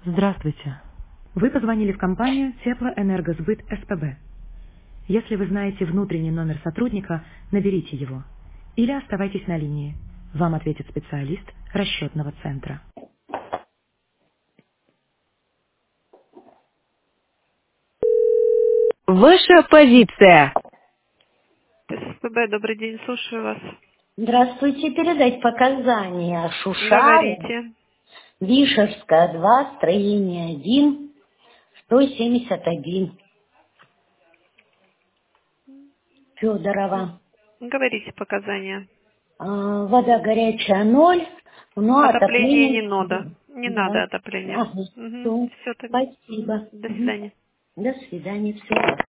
Здравствуйте. Вы позвонили в компанию Теплоэнергосбыт СПБ. Если вы знаете внутренний номер сотрудника, наберите его. Или оставайтесь на линии. Вам ответит специалист расчетного центра. Ваша позиция. СПБ, добрый день, слушаю вас. Здравствуйте, передать показания. Шушару, Говорите. Вишерская, 2, строение 1, 171. Федорова. Говорите показания. Вода горячая 0, но Отопление не отопление надо. 4. Не надо Да. отопление. Ага. Угу. Всё. Все тогда. Спасибо. До свидания. До свидания. Всего.